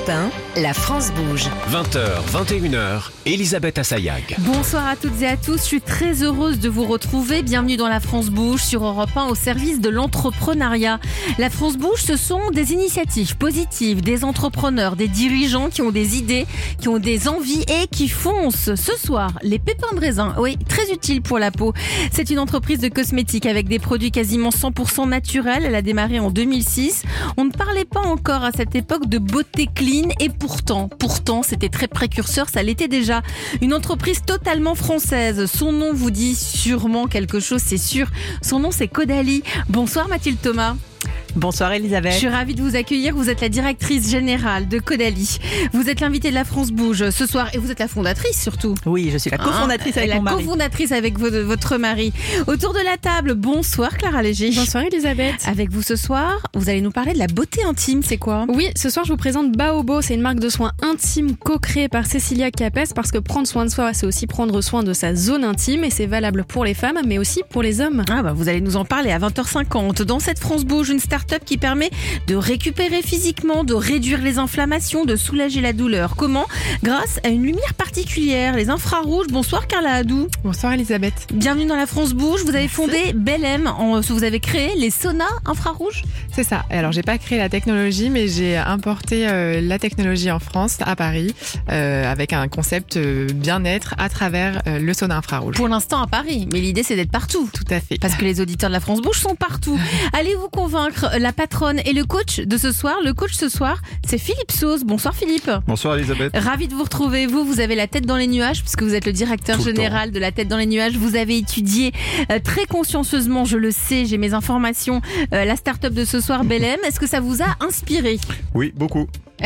Europe 1, la France bouge. 20h, 21h, Elisabeth Assayag. Bonsoir à toutes et à tous, je suis très heureuse de vous retrouver. Bienvenue dans la France bouge sur Europe 1 au service de l'entrepreneuriat. La France bouge, ce sont des initiatives positives, des entrepreneurs, des dirigeants qui ont des idées, qui ont des envies et qui foncent. Ce soir, les pépins de raisin, oui, très utile pour la peau. C'est une entreprise de cosmétiques avec des produits quasiment 100% naturels. Elle a démarré en 2006. On ne parlait pas encore à cette époque de beauté clean et pourtant, c'était très précurseur, ça l'était déjà. Une entreprise totalement française. Son nom vous dit sûrement quelque chose, c'est sûr. Son nom, c'est Caudalie. Bonsoir Mathilde Thomas. Bonsoir Elisabeth. Je suis ravie de vous accueillir. Vous êtes la directrice générale de Caudalie. Vous êtes l'invitée de la France bouge ce soir et vous êtes la fondatrice surtout. Oui, je suis la cofondatrice avec mon mari. La cofondatrice avec votre mari. Autour de la table, bonsoir Clara Léger. Bonsoir Elisabeth. Avec vous ce soir, vous allez nous parler de la beauté intime, c'est quoi ? Oui, ce soir je vous présente Baobo, c'est une marque de soins intimes co-créée par Cécilia Capes parce que prendre soin de soi, c'est aussi prendre soin de sa zone intime et c'est valable pour les femmes mais aussi pour les hommes. Vous allez nous en parler à 20h50. Dans cette France bouge, une start-up qui permet de récupérer physiquement, de réduire les inflammations, de soulager la douleur. Comment ? Grâce à une lumière particulière, les infrarouges. Bonsoir Carla Hadou. Bonsoir Elisabeth. Bienvenue dans la France bouge. Vous avez fondé Bellem. Vous avez créé les saunas infrarouges. C'est ça. Alors j'ai pas créé la technologie, mais j'ai importé la technologie en France, à Paris, avec un concept bien-être à travers le sauna infrarouge. Pour l'instant à Paris, mais l'idée c'est d'être partout. Tout à fait. Parce que les auditeurs de la France bouge sont partout. Allez-vous convaincre la patronne et le coach de ce soir. Le coach ce soir, c'est Philippe Sauze. Bonsoir Philippe. Bonsoir Elisabeth. Ravi de vous retrouver. Vous avez la tête dans les nuages puisque vous êtes le directeur général de la tête dans les nuages. Vous avez étudié très consciencieusement, je le sais, j'ai mes informations, la start-up de ce soir, Bellem. Est-ce que ça vous a inspiré ? Oui, beaucoup.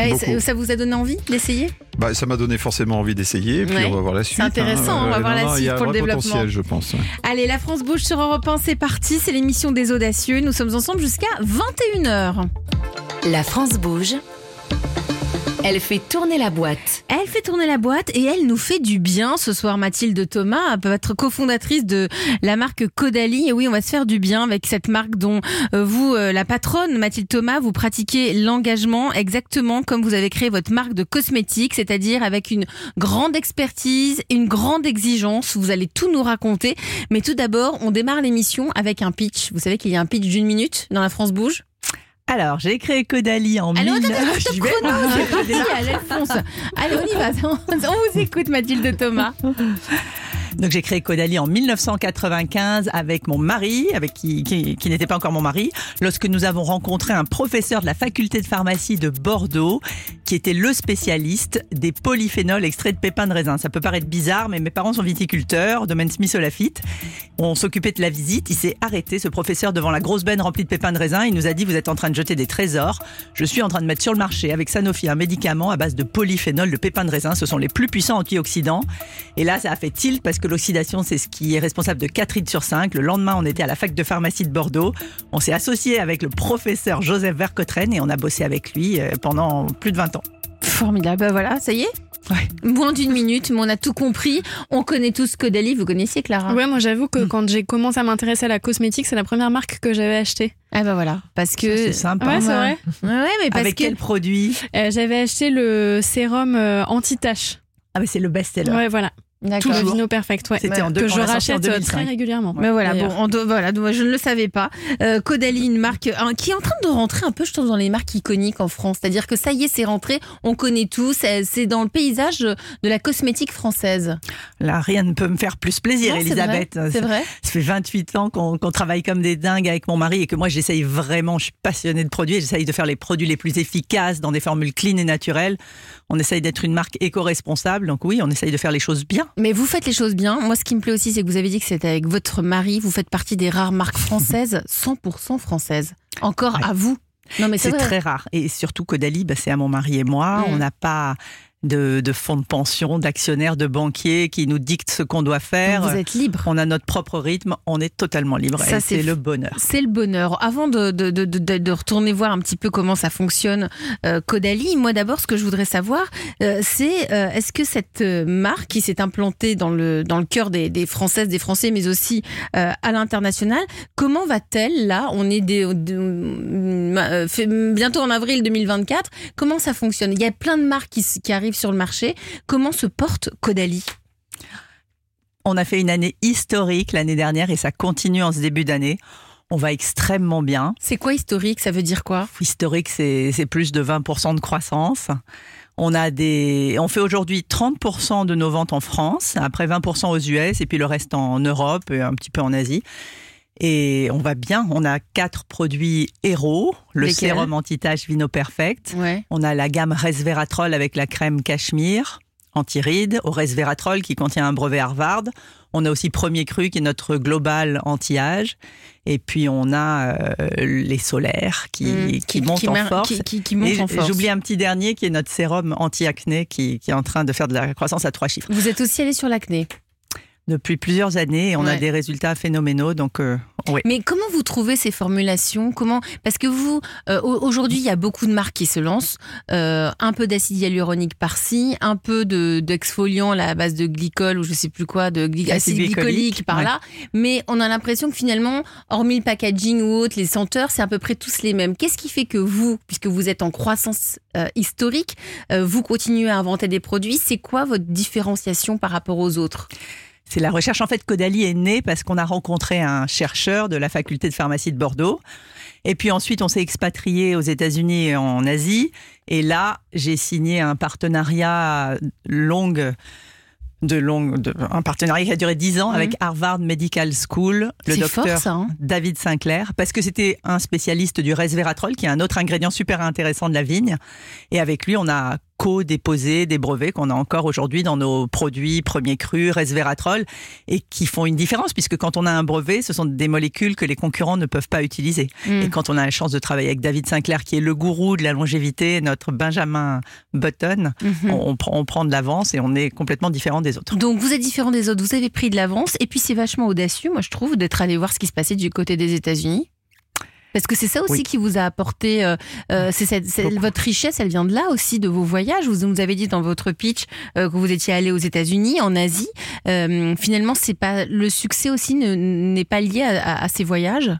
Ça vous a donné envie d'essayer ? Ça m'a donné forcément envie d'essayer, puis on va voir la suite. C'est intéressant, on va voir la suite pour le développement. Il y a un potentiel, je pense. Allez, la France bouge sur Europe 1, c'est parti, c'est l'émission des audacieux. Nous sommes ensemble jusqu'à 21h. La France bouge. Elle fait tourner la boîte. Elle fait tourner la boîte et elle nous fait du bien ce soir. Mathilde Thomas, votre cofondatrice de la marque Caudalie. Et oui, on va se faire du bien avec cette marque dont vous, la patronne Mathilde Thomas, vous pratiquez l'engagement exactement comme vous avez créé votre marque de cosmétiques, c'est-à-dire avec une grande expertise, une grande exigence. Vous allez tout nous raconter. Mais tout d'abord, on démarre l'émission avec un pitch. Vous savez qu'il y a un pitch d'1 minute dans la France bouge ? Alors, j'ai créé Caudalie en Allez, on y va. On vous écoute, Mathilde Thomas. Donc j'ai créé Caudalie en 1995 avec mon mari, avec qui n'était pas encore mon mari, lorsque nous avons rencontré un professeur de la faculté de pharmacie de Bordeaux qui était le spécialiste des polyphénols extraits de pépins de raisin. Ça peut paraître bizarre, mais mes parents sont viticulteurs, domaine Smith-Olafite. On s'occupait de la visite, il s'est arrêté, ce professeur, devant la grosse benne remplie de pépins de raisin. Il nous a dit, vous êtes en train de jeter des trésors. Je suis en train de mettre sur le marché avec Sanofi un médicament à base de polyphénol de pépins de raisin. Ce sont les plus puissants antioxydants. Et là, ça a fait tilt parce que l'oxydation, c'est ce qui est responsable de 4 litres sur 5. Le lendemain, on était à la fac de pharmacie de Bordeaux. On s'est associé avec le professeur Joseph Vercottren et on a bossé avec lui pendant plus de 20 ans. Formidable, voilà, ça y est. Ouais. Moins d'1 minute, mais on a tout compris. On connaît tous Caudalie. Vous connaissiez Clara ? Ouais, moi j'avoue que quand j'ai commencé à m'intéresser à la cosmétique, c'est la première marque que j'avais achetée. Voilà, parce que c'est sympa. Ouais, c'est vrai. Ouais, mais parce avec quel produit ? J'avais acheté le sérum anti-tache. Ah mais c'est le best-seller. Ouais, voilà. D'accord. Le Vino Perfect, ouais. C'était que je rachète très régulièrement. Mais voilà, moi je ne le savais pas. Caudalie, une marque qui est en train de rentrer un peu, je trouve, dans les marques iconiques en France. C'est-à-dire que ça y est, c'est rentré, on connaît tout, c'est dans le paysage de la cosmétique française. Là, rien ne peut me faire plus plaisir, non, Elisabeth. C'est vrai. Ça fait 28 ans qu'on travaille comme des dingues avec mon mari et que moi j'essaye vraiment, je suis passionnée de produits, j'essaye de faire les produits les plus efficaces dans des formules clean et naturelles. On essaye d'être une marque éco-responsable, donc oui, on essaye de faire les choses bien. Mais vous faites les choses bien. Moi, ce qui me plaît aussi, c'est que vous avez dit que c'était avec votre mari. Vous faites partie des rares marques françaises, 100% françaises. Encore à vous. Non, mais c'est vrai. Très rare. Et surtout, Caudalie, c'est à mon mari et moi. On n'a pas de fonds de pension, d'actionnaires, de banquiers qui nous dictent ce qu'on doit faire. Donc vous êtes libre. On a notre propre rythme, on est totalement libre. Ça, et c'est le bonheur. C'est le bonheur. Avant de retourner voir un petit peu comment ça fonctionne, Caudalie, moi d'abord, ce que je voudrais savoir, c'est est-ce que cette marque qui s'est implantée dans le cœur des Françaises, des Français, mais aussi à l'international, comment va-t-elle là? On est bientôt en avril 2024. Comment ça fonctionne? Il y a plein de marques qui arrivent sur le marché. Comment se porte Caudalie? On a fait une année historique l'année dernière et ça continue en ce début d'année. On va extrêmement bien. C'est quoi historique? Ça veut dire quoi? Historique, c'est plus de 20% de croissance. On fait aujourd'hui 30% de nos ventes en France, après 20% aux US et puis le reste en Europe et un petit peu en Asie. Et on va bien, on a 4 produits héros, le Lesquels? sérum anti-tache Vino Perfect, Ouais. on a la gamme Resveratrol avec la crème Cachemire, anti-rides, au Resveratrol qui contient un brevet Harvard. On a aussi Premier Cru qui est notre global anti-âge. Et puis on a les solaires qui montent en force. Qui montent en force. J'oublie un petit dernier qui est notre sérum anti-acné qui est en train de faire de la croissance à 3 chiffres. Vous êtes aussi allé sur l'acné. Depuis plusieurs années et on a Ouais. des résultats phénoménaux. Donc oui. Mais comment vous trouvez ces formulations? Parce que vous, aujourd'hui, il y a beaucoup de marques qui se lancent. Un peu d'acide hyaluronique par-ci, un peu d'exfoliant à la base de glycol ou je sais plus quoi, acide glycolique par-là. Mais on a l'impression que finalement, hormis le packaging ou autre, les senteurs, c'est à peu près tous les mêmes. Qu'est-ce qui fait que vous, puisque vous êtes en croissance historique, vous continuez à inventer des produits? C'est quoi votre différenciation par rapport aux autres? C'est la recherche. En fait, Caudalie est née parce qu'on a rencontré un chercheur de la faculté de pharmacie de Bordeaux. Et puis ensuite, on s'est expatrié aux États-Unis et en Asie. Et là, j'ai signé un partenariat un partenariat qui a duré 10 ans avec Harvard Medical School, le docteur fort, ça, hein. David Sinclair, parce que c'était un spécialiste du resveratrol, qui est un autre ingrédient super intéressant de la vigne. Et avec lui, on a co-déposé des brevets qu'on a encore aujourd'hui dans nos produits Premier Cru, Resveratrol, et qui font une différence, puisque quand on a un brevet, ce sont des molécules que les concurrents ne peuvent pas utiliser. Et quand on a la chance de travailler avec David Sinclair, qui est le gourou de la longévité, notre Benjamin Button, on prend de l'avance et on est complètement différent des autres. Donc vous êtes différent des autres, vous avez pris de l'avance et puis c'est vachement audacieux, moi je trouve, d'être allé voir ce qui se passait du côté des États-Unis. Parce que c'est ça aussi qui vous a apporté, votre richesse, elle vient de là aussi, de vos voyages. Vous nous avez dit dans votre pitch que vous étiez allé aux États-Unis, en Asie. Finalement, c'est pas le succès aussi n'est pas lié à ces voyages.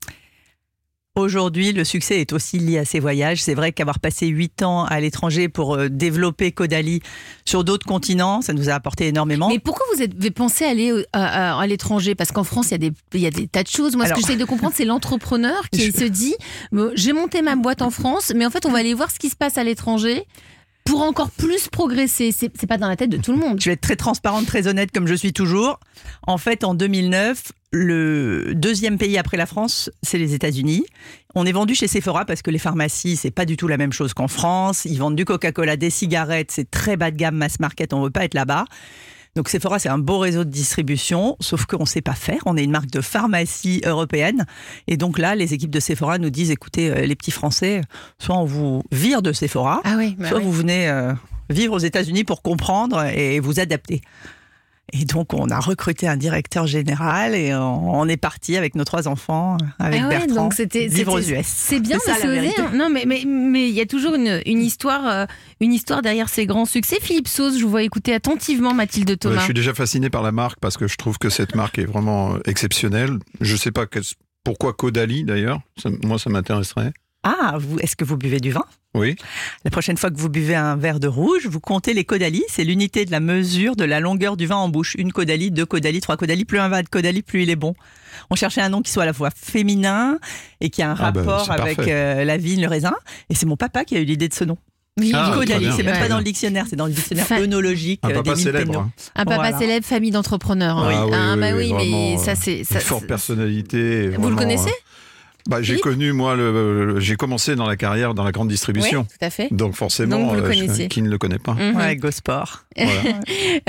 Aujourd'hui, le succès est aussi lié à ces voyages. C'est vrai qu'avoir passé 8 ans à l'étranger pour développer Caudalie sur d'autres continents, ça nous a apporté énormément. Mais pourquoi vous avez pensé aller à l'étranger? Parce qu'en France, il y a des tas de choses. Moi, ce que j'essaie de comprendre, c'est l'entrepreneur qui se dit j'ai monté ma boîte en France, mais en fait, on va aller voir ce qui se passe à l'étranger pour encore plus progresser. C'est pas dans la tête de tout le monde. Je vais être très transparente, très honnête, comme je suis toujours. En fait, en 2009, le deuxième pays après la France, c'est les États-Unis. On est vendu chez Sephora parce que les pharmacies, c'est pas du tout la même chose qu'en France. Ils vendent du Coca-Cola, des cigarettes, c'est très bas de gamme, mass market, on veut pas être là-bas. Donc Sephora, c'est un beau réseau de distribution, sauf qu'on ne sait pas faire. On est une marque de pharmacie européenne. Et donc là, les équipes de Sephora nous disent, écoutez, les petits Français, soit on vous vire de Sephora, soit vous venez vivre aux États-Unis pour comprendre et vous adapter. Et donc, on a recruté un directeur général et on est parti avec nos 3 enfants, avec Bertrand, donc vivre aux US. C'est bien ça, de s'oser. Non, mais il y a toujours une histoire derrière ces grands succès. Philippe Sauze, je vous vois écouter attentivement Mathilde Thomas. Je suis déjà fasciné par la marque parce que je trouve que cette marque est vraiment exceptionnelle. Je ne sais pas pourquoi Caudalie d'ailleurs. Moi, ça m'intéresserait. Ah, est-ce que vous buvez du vin ? Oui. La prochaine fois que vous buvez un verre de rouge, vous comptez les Caudalie. C'est l'unité de la mesure de la longueur du vin en bouche. 1 Caudalie, 2 Caudalie, 3 Caudalie. Plus un vin de Caudalie, plus il est bon. On cherchait un nom qui soit à la fois féminin et qui a un rapport avec la vigne, le raisin. Et c'est mon papa qui a eu l'idée de ce nom. Oui, Caudalie, c'est même pas dans le dictionnaire, c'est dans le dictionnaire œnologique. Un papa d'Émile célèbre. Penneau. Un papa célèbre, famille d'entrepreneurs. Oui, mais vraiment, ça c'est... une forte personnalité. Vous le connaissez ? J'ai connu, j'ai commencé dans la carrière dans la grande distribution. Oui, tout à fait. Donc forcément, Donc vous le connaissiez. Qui ne le connaît pas. Ouais, GoSport. Voilà.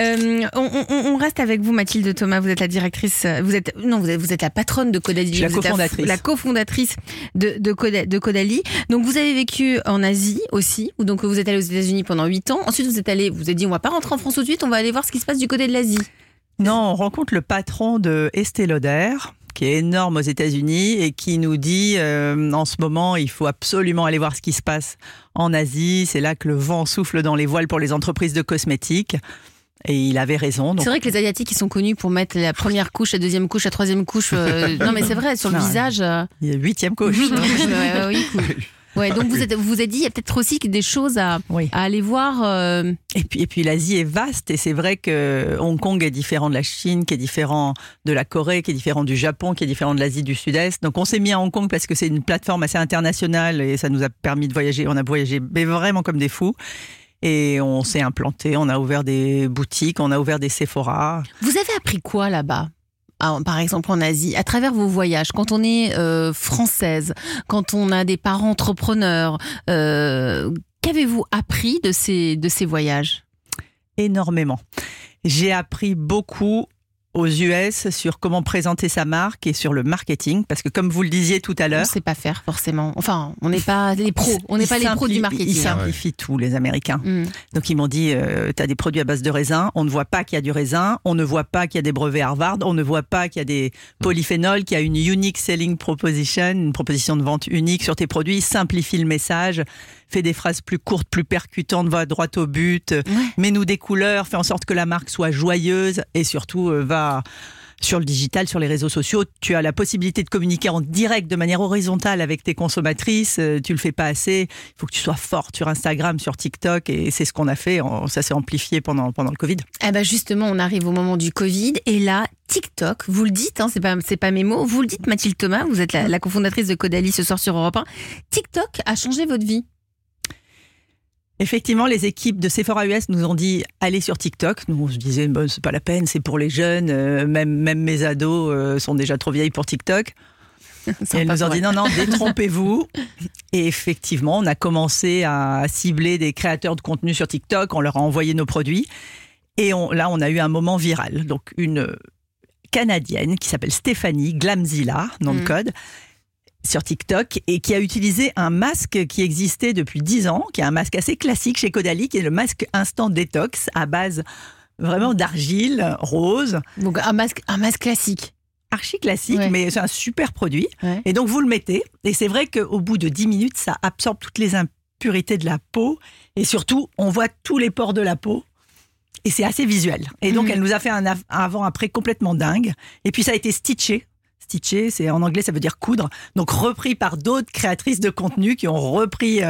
On reste avec vous, Mathilde Thomas. Vous êtes la directrice. Vous êtes la patronne de Caudalie. Je suis la cofondatrice. La cofondatrice de Caudalie. Donc vous avez vécu en Asie aussi. Donc vous êtes allée aux États-Unis pendant 8 ans. Ensuite vous êtes dit on va pas rentrer en France tout de suite. On va aller voir ce qui se passe du côté de l'Asie. Non, on rencontre le patron de Estée Lauder, qui est énorme aux États-Unis et qui nous dit en ce moment, il faut absolument aller voir ce qui se passe en Asie. C'est là que le vent souffle dans les voiles pour les entreprises de cosmétiques. Et il avait raison. Donc... C'est vrai que les Asiatiques, ils sont connus pour mettre la première couche, la deuxième couche, la troisième couche. Non, mais c'est vrai, sur le visage. Il y a 8e couche. Oui, cool. Ouais, donc vous vous êtes dit, il y a peut-être aussi des choses à aller voir. Et puis l'Asie est vaste et c'est vrai que Hong Kong est différent de la Chine, qui est différent de la Corée, qui est différent du Japon, qui est différent de l'Asie du Sud-Est. Donc on s'est mis à Hong Kong parce que c'est une plateforme assez internationale et ça nous a permis de voyager. On a voyagé mais vraiment comme des fous. Et on s'est implanté, on a ouvert des boutiques, on a ouvert des Sephora. Vous avez appris quoi là-bas ? Par exemple en Asie, à travers vos voyages, quand on est française, quand on a des parents entrepreneurs, qu'avez-vous appris de ces voyages ? Énormément. J'ai appris beaucoup aux US sur comment présenter sa marque et sur le marketing, parce que comme vous le disiez tout à l'heure... On ne sait pas faire forcément. Enfin, on n'est pas les pros. On n'est pas les pros du marketing. Ils simplifient tout, les Américains. Donc ils m'ont dit, tu as des produits à base de raisin, on ne voit pas qu'il y a du raisin, on ne voit pas qu'il y a des brevets Harvard, on ne voit pas qu'il y a des polyphénols, qu'il y a une unique selling proposition, une proposition de vente unique sur tes produits, simplifie le message, fais des phrases plus courtes, plus percutantes, va droit au but, mets-nous des couleurs, fais en sorte que la marque soit joyeuse et surtout va sur le digital, sur les réseaux sociaux. Tu as la possibilité de communiquer en direct de manière horizontale avec tes consommatrices, tu le fais pas assez, il faut que tu sois forte sur Instagram, sur TikTok et c'est ce qu'on a fait, ça s'est amplifié pendant le Covid. Eh ben justement, on arrive au moment du Covid et là, TikTok, vous le dites, c'est pas mes mots, vous le dites Mathilde Thomas, vous êtes la cofondatrice de Caudalie ce soir sur Europe 1. TikTok a changé votre vie. Effectivement, les équipes de Sephora US nous ont dit allez sur TikTok. Nous, on se disait c'est pas la peine, c'est pour les jeunes. Même mes ados sont déjà trop vieilles pour TikTok. Et elles nous ont dit non, détrompez-vous. Et effectivement, on a commencé à cibler des créateurs de contenu sur TikTok. On leur a envoyé nos produits. Et là, on a eu un moment viral. Donc, une Canadienne qui s'appelle Stéphanie Glamzilla, nom de code, sur TikTok et qui a utilisé un masque qui existait depuis 10 ans, qui est un masque assez classique chez Caudalie, qui est le masque Instant Détox à base vraiment d'argile rose. Donc un masque classique. Archi classique, mais c'est un super produit. Ouais. Et donc vous le mettez et c'est vrai qu'au bout de 10 minutes, ça absorbe toutes les impurités de la peau et surtout, on voit tous les pores de la peau. Et c'est assez visuel. Et donc, elle nous a fait un avant-après complètement dingue. Et puis, ça a été stitché. Stitcher, c'est en anglais, ça veut dire coudre. Donc repris par d'autres créatrices de contenu qui ont repris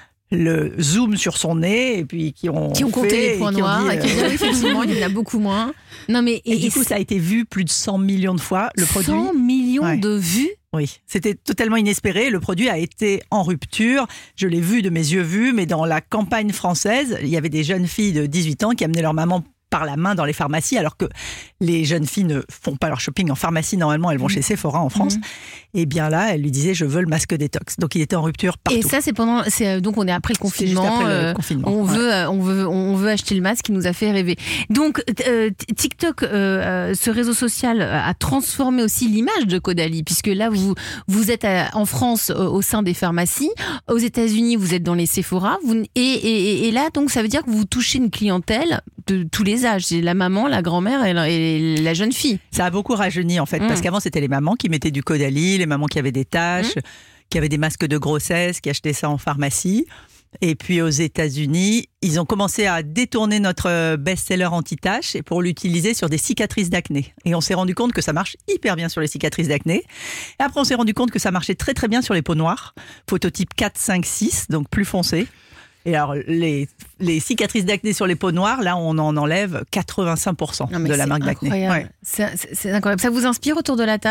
le zoom sur son nez et puis qui ont compté les points noirs. Effectivement, il y en a beaucoup moins. Non mais et du coup, ça a été vu plus de 100 millions de fois le produit. 100 millions de vues. Oui, c'était totalement inespéré. Le produit a été en rupture. Je l'ai vu de mes yeux vus, mais dans la campagne française, il y avait des jeunes filles de 18 ans qui amenaient leur maman par la main dans les pharmacies, alors que les jeunes filles ne font pas leur shopping en pharmacie. Normalement, elles vont chez Sephora en France. Et bien là, elle lui disait, je veux le masque détox. Donc, il était en rupture partout. Et ça, donc on est après le confinement. C'est juste après le confinement. On veut acheter le masque qui nous a fait rêver. Donc, TikTok, ce réseau social a transformé aussi l'image de Caudalie, puisque là, vous êtes en France au sein des pharmacies. Aux États-Unis, vous êtes dans les Sephora. Et là, donc, ça veut dire que vous touchez une clientèle de tous les âges. C'est la maman, la grand-mère et la jeune fille. Ça a beaucoup rajeuni en fait, parce qu'avant c'était les mamans qui mettaient du Caudalie, les mamans qui avaient des taches, qui avaient des masques de grossesse, qui achetaient ça en pharmacie. Et puis aux États-Unis, ils ont commencé à détourner notre best-seller anti-taches pour l'utiliser sur des cicatrices d'acné. Et on s'est rendu compte que ça marche hyper bien sur les cicatrices d'acné. Et après on s'est rendu compte que ça marchait très très bien sur les peaux noires, phototype 4, 5, 6, donc plus foncé. Et alors, les cicatrices d'acné sur les peaux noires, là, on en enlève 85% de la marque d'acné. Ouais. C'est incroyable. Ça vous inspire autour de la table ?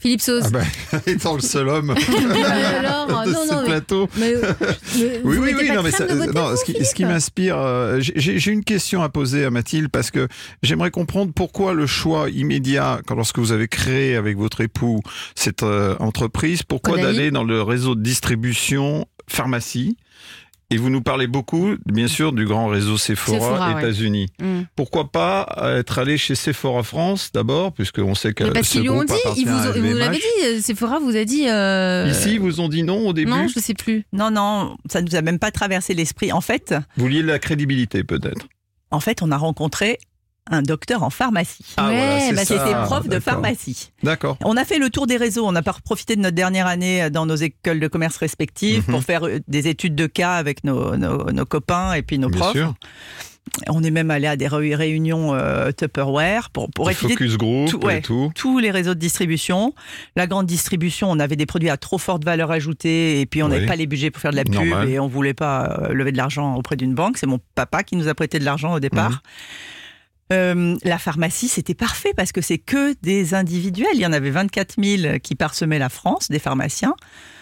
Philippe Sauce. Étant le seul homme Alors, de ce plateau. Oui. Non, mais ce qui m'inspire, j'ai une question à poser à Mathilde parce que j'aimerais comprendre pourquoi le choix immédiat, lorsque vous avez créé avec votre époux cette entreprise, pourquoi d'aller dans le réseau de distribution pharmacie. Et vous nous parlez beaucoup, bien sûr, du grand réseau Sephora États-Unis. Ouais. Pourquoi pas être allé chez Sephora France d'abord, puisqu'on sait que parce qu'ils lui ont dit, vous l'avez dit, Sephora vous a dit... Ici, ils vous ont dit non au début ? Non, je ne sais plus. Non, ça ne nous a même pas traversé l'esprit. En fait... Vous vouliez de la crédibilité, peut-être ? En fait, on a rencontré un docteur en pharmacie. Qui était prof de pharmacie. D'accord. On a fait le tour des réseaux. On a profité de notre dernière année dans nos écoles de commerce respectives pour faire des études de cas avec nos copains et puis nos profs. Bien sûr. On est même allé à des réunions Tupperware pour étudier focus group et tout. Tous les réseaux de distribution. La grande distribution, on avait des produits à trop forte valeur ajoutée et puis on n'avait pas les budgets pour faire de la pub et on voulait pas lever de l'argent auprès d'une banque. C'est mon papa qui nous a prêté de l'argent au départ. La pharmacie, c'était parfait parce que c'est que des individuels. Il y en avait 24 000 qui parsemaient la France, des pharmacies.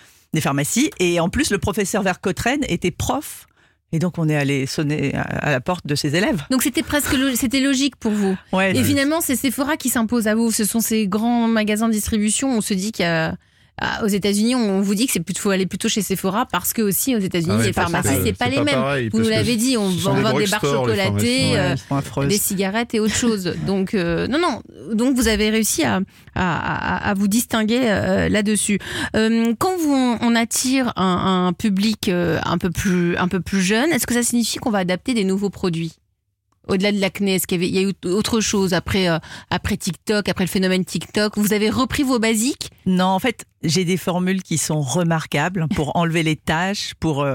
Et en plus, le professeur Vercottren était prof. Et donc, on est allé sonner à la porte de ses élèves. Donc, c'était logique pour vous. Ouais, et finalement, c'est Sephora qui s'impose à vous. Ce sont ces grands magasins de distribution. On se dit qu'il y a... Aux États-Unis, on vous dit que faut aller plutôt chez Sephora parce que aussi aux États-Unis, les pharmacies, c'est pas les mêmes. Pareil, vous nous l'avez dit, on vend des barres chocolatées, des cigarettes et autre chose. Donc donc vous avez réussi à vous distinguer là-dessus. Quand on attire un public un peu plus jeune, est-ce que ça signifie qu'on va adapter des nouveaux produits ? Au-delà de l'acné, est-ce qu'il y a eu autre chose après TikTok, après le phénomène TikTok ? Vous avez repris vos basiques ? Non, en fait, j'ai des formules qui sont remarquables pour enlever les taches,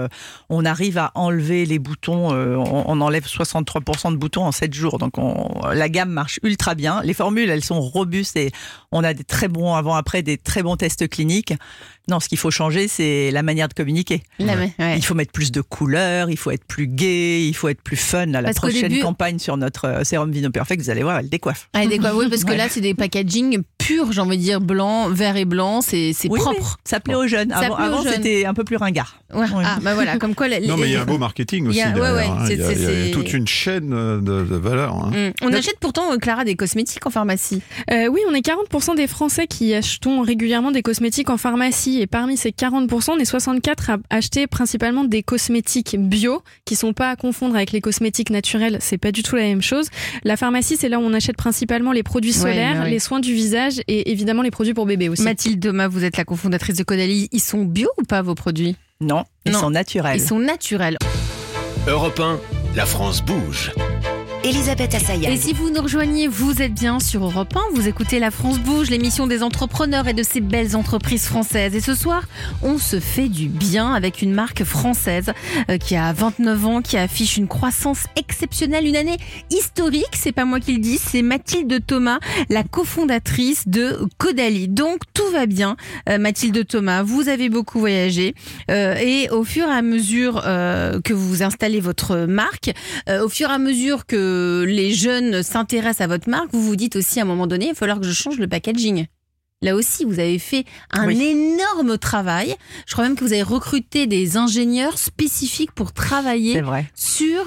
on arrive à enlever les boutons, on enlève 63% de boutons en 7 jours. Donc la gamme marche ultra bien. Les formules, elles sont robustes et on a des très bons avant-après, des très bons tests cliniques. Non, ce qu'il faut changer, c'est la manière de communiquer. Il faut mettre plus de couleurs, il faut être plus gai, il faut être plus fun. La prochaine campagne sur notre sérum Vino Perfect, vous allez voir, elle décoiffe. Elle décoiffe, oui, parce que là, c'est des packaging purs, j'ai envie de dire, blanc, vert et blanc, c'est propre. Ça plaît aux jeunes. Avant c'était un peu plus ringard. Ouais. Ah, bah voilà, comme quoi... Non, mais il y a un beau marketing aussi derrière. Il y a toute une chaîne de valeur. On achète pourtant, Clara, des cosmétiques en pharmacie. Oui, on est 40% des Français qui achetons régulièrement des cosmétiques en pharmacie. Et parmi ces 40%, on est 64 à acheter principalement des cosmétiques bio, qui sont pas à confondre avec les cosmétiques naturels. C'est pas du tout la même chose. La pharmacie, c'est là où on achète principalement les produits solaires, les soins du visage et évidemment les produits pour bébé aussi. Mathilde Thomas, vous êtes la cofondatrice de Caudalie. Ils sont bio ou pas, vos produits ? Non, ils sont naturels. Ils sont naturels. Europe 1, la France bouge. Elisabeth Assayag. Et si vous nous rejoignez, vous êtes bien sur Europe 1, vous écoutez La France bouge, l'émission des entrepreneurs et de ces belles entreprises françaises. Et ce soir, on se fait du bien avec une marque française qui a 29 ans, qui affiche une croissance exceptionnelle, une année historique, c'est pas moi qui le dis, c'est Mathilde Thomas, la cofondatrice de Caudalie. Donc tout va bien, Mathilde Thomas, vous avez beaucoup voyagé et au fur et à mesure que vous installez votre marque, au fur et à mesure que les jeunes s'intéressent à votre marque, vous vous dites aussi à un moment donné, il va falloir que je change le packaging. Là aussi, vous avez fait un énorme travail. Je crois même que vous avez recruté des ingénieurs spécifiques pour travailler sur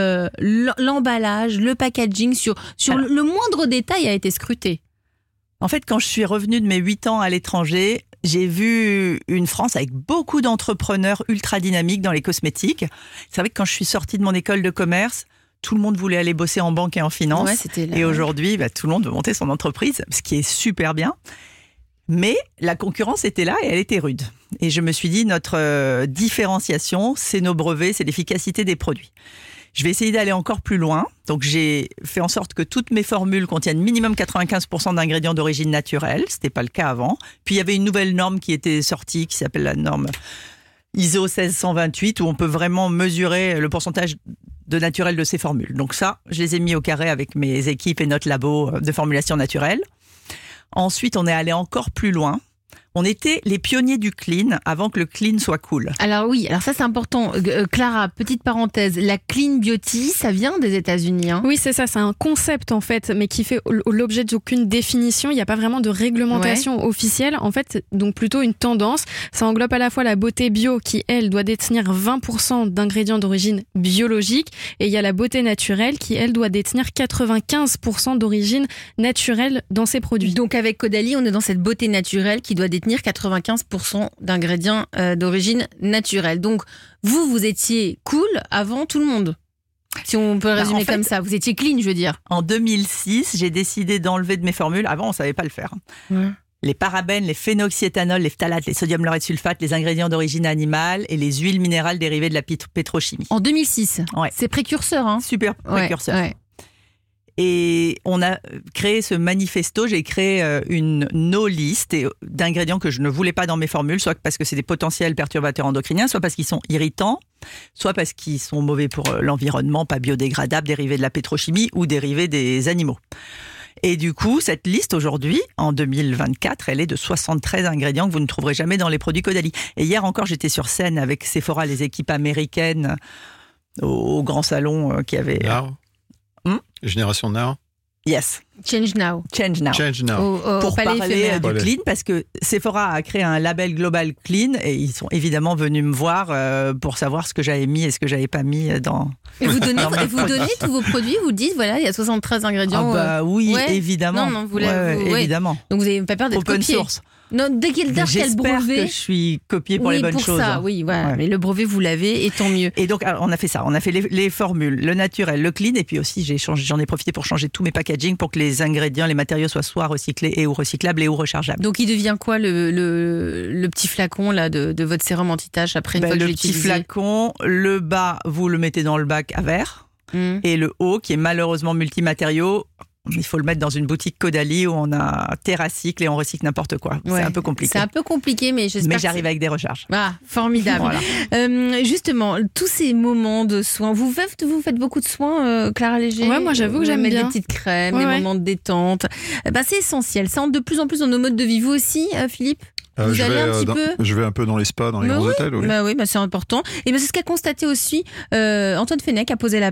l'emballage, le packaging, sur le moindre détail a été scruté. En fait, quand je suis revenue de mes 8 ans à l'étranger, j'ai vu une France avec beaucoup d'entrepreneurs ultra dynamiques dans les cosmétiques. C'est vrai que quand je suis sortie de mon école de commerce, tout le monde voulait aller bosser en banque et en finance. Et aujourd'hui, tout le monde veut monter son entreprise, ce qui est super bien. Mais la concurrence était là et elle était rude. Et je me suis dit, notre différenciation, c'est nos brevets, c'est l'efficacité des produits. Je vais essayer d'aller encore plus loin. Donc, j'ai fait en sorte que toutes mes formules contiennent minimum 95% d'ingrédients d'origine naturelle. Ce n'était pas le cas avant. Puis, il y avait une nouvelle norme qui était sortie, qui s'appelle la norme ISO 16128, où on peut vraiment mesurer le pourcentage de naturel de ces formules. Donc ça, je les ai mis au carré avec mes équipes et notre labo de formulation naturelle. Ensuite, on est allé encore plus loin. On était les pionniers du clean avant que le clean soit cool. Alors oui, alors ça c'est important. Clara, petite parenthèse, la clean beauty, ça vient des États-Unis. Hein. Oui, c'est ça, c'est un concept en fait, mais qui fait l'objet d'aucune définition. Il n'y a pas vraiment de réglementation officielle. En fait, donc plutôt une tendance. Ça englobe à la fois la beauté bio qui, elle, doit détenir 20% d'ingrédients d'origine biologique, et il y a la beauté naturelle qui, elle, doit détenir 95% d'origine naturelle dans ses produits. Donc avec Caudalie, on est dans cette beauté naturelle qui doit détenir 95% d'ingrédients d'origine naturelle. Donc vous étiez cool avant tout le monde. Si on peut résumer comme ça, vous étiez clean, je veux dire. En 2006, j'ai décidé d'enlever de mes formules. Avant, on savait pas le faire. Ouais. Les parabènes, les phénoxyéthanols, les phtalates, les sodium laureth sulfate, les ingrédients d'origine animale et les huiles minérales dérivées de la pétrochimie. En 2006. Ouais. C'est précurseur, hein. Super précurseur. Ouais. Et on a créé ce manifesto, j'ai créé une no-list d'ingrédients que je ne voulais pas dans mes formules, soit parce que c'est des potentiels perturbateurs endocriniens, soit parce qu'ils sont irritants, soit parce qu'ils sont mauvais pour l'environnement, pas biodégradables, dérivés de la pétrochimie ou dérivés des animaux. Et du coup, cette liste aujourd'hui, en 2024, elle est de 73 ingrédients que vous ne trouverez jamais dans les produits Caudalie. Et hier encore, j'étais sur scène avec Sephora, les équipes américaines, au grand salon qui avait... Génération Now. Yes. Change Now. Pour parler du clean, parce que Sephora a créé un label global clean et ils sont évidemment venus me voir pour savoir ce que j'avais mis et ce que j'avais pas mis dans... Et vous donnez tous vos produits, vous dites, voilà, il y a 73 ingrédients. Oui, évidemment. Non, évidemment. Donc vous n'avez pas peur d'être Open copié. Source. Non, dès qu'il y a le J'espère brevet, que je suis copiée pour les bonnes choses. Ça, oui, voilà. Ouais. Mais le brevet, vous l'avez, et tant mieux. Et donc, alors, on a fait ça. On a fait les formules, le naturel, le clean, et puis aussi, j'en ai profité pour changer tous mes packaging pour que les ingrédients, les matériaux soient soit recyclés et ou recyclables et ou rechargeables. Donc, il devient quoi le petit flacon là de votre sérum anti-tache après une fois que je l'ai utilisé ? Le petit flacon, le bas, vous le mettez dans le bac à verre, et le haut, qui est malheureusement multimatériaux, il faut le mettre dans une boutique Caudalie où on a TerraCycle et on recycle n'importe quoi. Ouais, c'est un peu compliqué. C'est un peu compliqué, mais j'espère. Mais j'arrive avec des recharges. Ah, formidable. Voilà. Justement, tous ces moments de soins, vous faites beaucoup de soins, Clara Léger. Ouais, moi j'avoue que j'aime bien. Des petites crèmes, des moments de détente. C'est essentiel. Ça entre de plus en plus dans nos modes de vie. Vous aussi, Philippe ? Je vais un peu dans les spas, dans les grands hôtels. Oui. C'est important. Et c'est ce qu'a constaté aussi Antoine Fenech a posé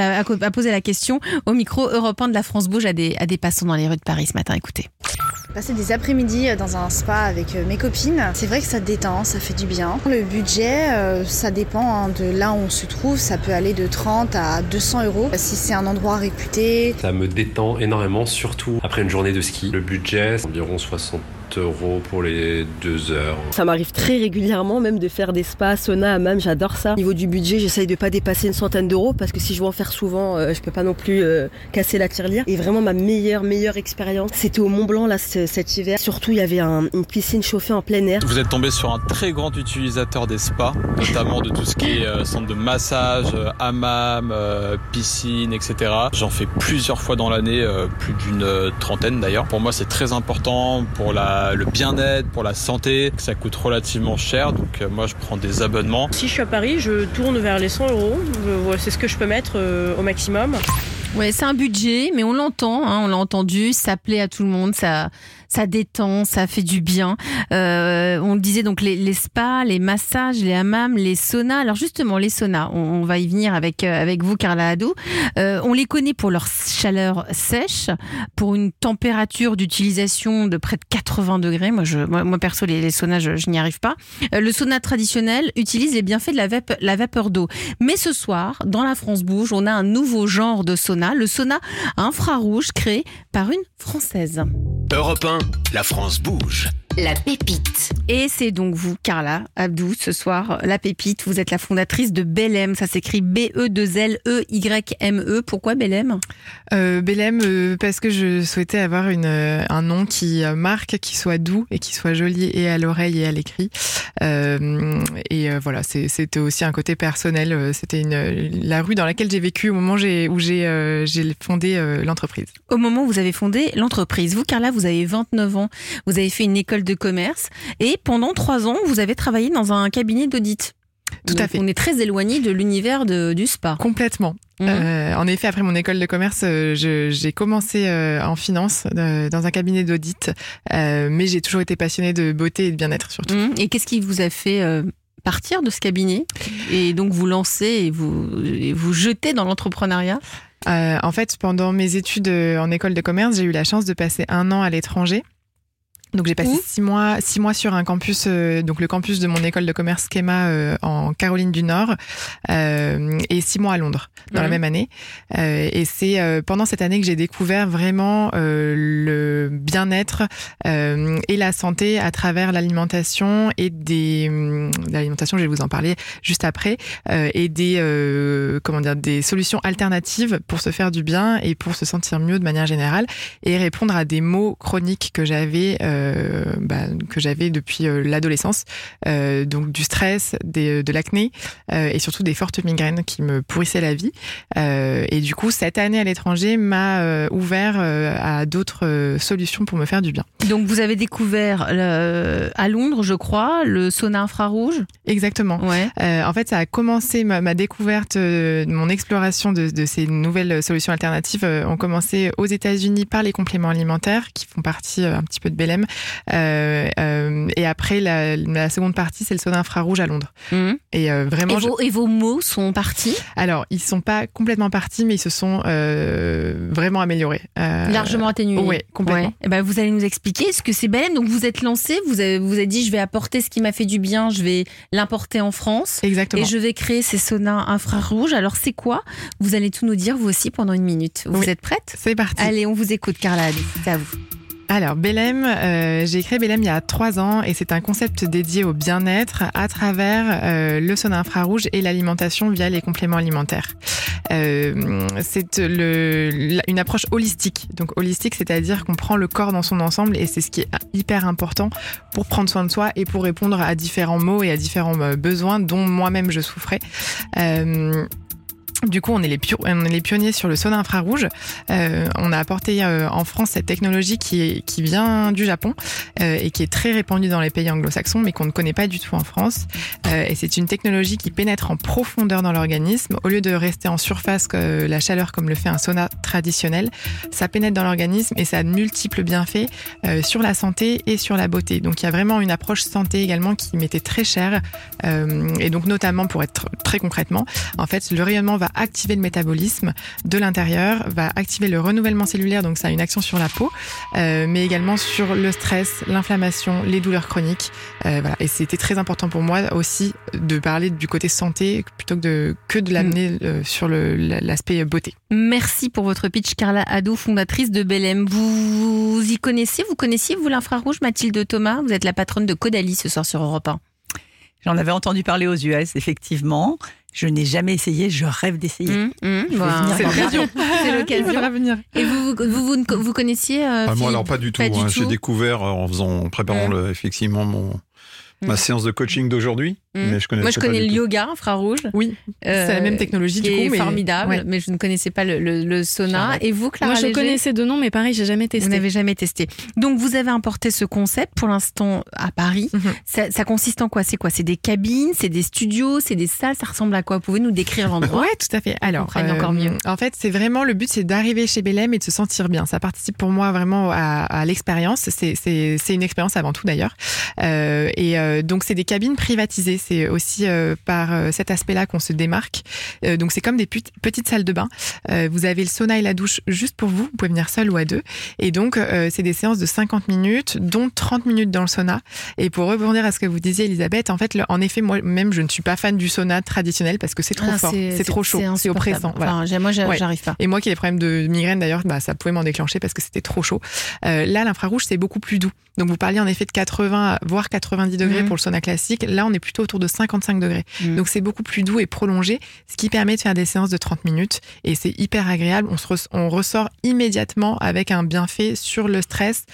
la question au micro Europe 1 de la France Bouge à des passants dans les rues de Paris ce matin. Écoutez. Passer des après-midi dans un spa avec mes copines, c'est vrai que ça détend, ça fait du bien. Le budget, ça dépend de là où on se trouve, ça peut aller de 30 à 200 €. Si c'est un endroit réputé. Ça me détend énormément, surtout après une journée de ski. Le budget, c'est environ 60 € pour les 2 heures. Ça m'arrive très régulièrement même de faire des spas, sauna, hammam, j'adore ça. Au niveau du budget, j'essaye de pas dépasser une centaine d'euros parce que si je veux en faire souvent, je peux pas non plus casser la tirelire. Et vraiment ma meilleure expérience, c'était au Mont Blanc là cet hiver. Surtout il y avait une piscine chauffée en plein air. Vous êtes tombé sur un très grand utilisateur des spas, notamment de tout ce qui est centre de massage, hammam, piscine, etc. J'en fais plusieurs fois dans l'année, plus d'une trentaine d'ailleurs. Pour moi c'est très important pour le bien-être, pour la santé. Ça coûte relativement cher, donc moi je prends des abonnements. Si je suis à Paris, je tourne vers les 100 €. C'est ce que je peux mettre au maximum. Ouais, c'est un budget, mais on l'entend, on l'a entendu, ça plaît à tout le monde, ça détend, ça fait du bien. On le disait donc les spas, les massages, les hammams, les saunas. Alors justement, les saunas, on va y venir avec vous, Carla Hadou. On les connaît pour leur chaleur sèche, pour une température d'utilisation de près de 80 degrés. Moi perso, les saunas, je n'y arrive pas. Le sauna traditionnel utilise les bienfaits de la vapeur d'eau. Mais ce soir, dans la France Bouge, on a un nouveau genre de sauna, le sauna infrarouge créé par une Française. Europe 1, la France bouge. La pépite. Et c'est donc vous, Carla Hadou, ce soir, la pépite. Vous êtes la fondatrice de Belem. Ça s'écrit B-E-2-L-E-Y-M-E. Pourquoi Belem ? Belem, parce que je souhaitais avoir un nom qui marque, qui soit doux et qui soit joli et à l'oreille et à l'écrit. Voilà, c'était aussi un côté personnel. C'était la rue dans laquelle j'ai vécu au moment où j'ai fondé l'entreprise. Au moment où vous avez fondé l'entreprise. Vous, Carla, vous avez 29 ans. Vous avez fait une école de commerce et pendant 3 ans, vous avez travaillé dans un cabinet d'audit. Tout à fait. On est très éloigné de l'univers du spa. Complètement. En effet, après mon école de commerce, j'ai commencé en finance dans un cabinet d'audit, mais j'ai toujours été passionnée de beauté et de bien-être surtout. Et qu'est-ce qui vous a fait partir de ce cabinet et donc vous lancer et vous jeter dans l'entrepreneuriat? En fait, pendant mes études en école de commerce, j'ai eu la chance de passer 1 an à l'étranger. Donc j'ai passé 6 mois sur un campus, donc le campus de mon école de commerce Schema en Caroline du Nord, et 6 mois à Londres dans la même année. Et c'est pendant cette année que j'ai découvert vraiment le bien-être et la santé à travers l'alimentation et l'alimentation, je vais vous en parler juste après, et des solutions alternatives pour se faire du bien et pour se sentir mieux de manière générale et répondre à des maux chroniques que j'avais depuis l'adolescence, donc du stress, de l'acné et surtout des fortes migraines qui me pourrissaient la vie. Et du coup, cette année à l'étranger m'a ouvert à d'autres solutions pour me faire du bien. Donc vous avez découvert à Londres, je crois, le sauna infrarouge. Exactement. Ouais. En fait, ça a commencé ma découverte, mon exploration de ces nouvelles solutions alternatives ont commencé aux États-Unis par les compléments alimentaires qui font partie un petit peu de Belém. Et après, la seconde partie, c'est le sauna infrarouge à Londres. Et vraiment. Et vos mots sont partis? Alors, ils sont pas complètement partis, mais ils se sont vraiment améliorés. Largement atténués. Oui, complètement. Ouais. Et ben, vous allez nous expliquer ce que c'est Belém. Donc, vous êtes lancé, vous avez dit, je vais apporter ce qui m'a fait du bien, je vais l'importer en France. Exactement. Et je vais créer ces saunas infrarouges. Alors, c'est quoi? Vous allez tout nous dire, vous aussi, pendant 1 minute. Vous êtes prête? C'est parti. Allez, on vous écoute, Carla Hadou. C'est à vous. Alors, Belém, j'ai créé Belém il y a 3 ans et c'est un concept dédié au bien-être à travers le sauna infrarouge et l'alimentation via les compléments alimentaires. C'est une approche holistique. Donc holistique, c'est-à-dire qu'on prend le corps dans son ensemble et c'est ce qui est hyper important pour prendre soin de soi et pour répondre à différents maux et à différents besoins dont moi-même je souffrais. Du coup, on est les pionniers sur le sauna infrarouge. On a apporté en France cette technologie qui vient du Japon et qui est très répandue dans les pays anglo-saxons, mais qu'on ne connaît pas du tout en France. Et c'est une technologie qui pénètre en profondeur dans l'organisme. Au lieu de rester en surface, la chaleur comme le fait un sauna traditionnel, ça pénètre dans l'organisme et ça a de multiples bienfaits sur la santé et sur la beauté. Donc il y a vraiment une approche santé également qui m'était très chère. Et donc notamment, pour être très concrètement, en fait, le rayonnement va activer le métabolisme de l'intérieur, va activer le renouvellement cellulaire, donc ça a une action sur la peau, mais également sur le stress, l'inflammation, les douleurs chroniques. Voilà. Et c'était très important pour moi aussi de parler du côté santé plutôt que de l'amener sur l'aspect beauté. Merci pour votre pitch, Carla Hadou, fondatrice de Belém. Vous connaissiez vous l'infrarouge, Mathilde Thomas? Vous êtes la patronne de Caudalie ce soir sur Europe 1. J'en avais entendu parler aux US, effectivement. Je n'ai jamais essayé, je rrêve d'essayer. C'est l'occasion. C'est l'occasion. Et vous connaissiez moi, alors pas du tout. J'ai découvert en préparant effectivement ma séance de coaching d'aujourd'hui. Mais je connaissais Moi, je connais le yoga infrarouge. Oui, c'est la même technologie du coup. Qui est formidable, mais je ne connaissais pas le sauna. Et vous, Clara Moi, je Léger, connaissais de nom, mais pareil, j'ai jamais testé. Vous n'avez jamais testé. Donc, vous avez importé ce concept pour l'instant à Paris. Ça consiste en quoi? C'est quoi? C'est des cabines, c'est des studios, c'est des salles. Ça ressemble à quoi? Vous pouvez nous décrire l'endroit? Oui, tout à fait. Alors, encore mieux. En fait, c'est vraiment le but, c'est d'arriver chez Belém et de se sentir bien. Ça participe pour moi vraiment à l'expérience. C'est une expérience avant tout d'ailleurs. Donc, c'est des cabines privatisées. C'est aussi par cet aspect-là qu'on se démarque. Donc c'est comme des petites salles de bain. Vous avez le sauna et la douche juste pour vous. Vous pouvez venir seul ou à deux. Et donc c'est des séances de 50 minutes, dont 30 minutes dans le sauna. Et pour rebondir à ce que vous disiez, Elisabeth, en fait, en effet, moi-même, je ne suis pas fan du sauna traditionnel parce que c'est trop fort, c'est trop chaud, c'est oppressant. Voilà. Enfin, moi, j'arrive pas. Et moi qui ai des problèmes de migraine d'ailleurs, ça pouvait m'en déclencher parce que c'était trop chaud. Là, l'infrarouge, c'est beaucoup plus doux. Donc vous parliez en effet de 80 voire 90 degrés pour le sauna classique. Là, on est plutôt autour de 55 degrés. Donc c'est beaucoup plus doux et prolongé, ce qui permet de faire des séances de 30 minutes et c'est hyper agréable. On ressort immédiatement avec un bienfait sur le stress.